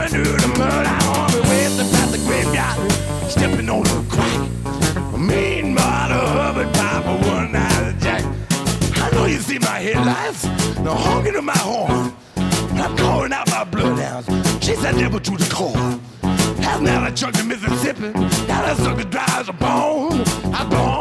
running through the mud. I'm on my way past the graveyard, stepping on the crack. Meanwhile, the Hubbard Papa one-eyed Jack. I know you see my headlights, the honking of my horn. I'm calling out my bloodhounds. Chase that devil to the core. Half an hour I chucked to Mississippi. Now that sucker dry as a bone. I'm born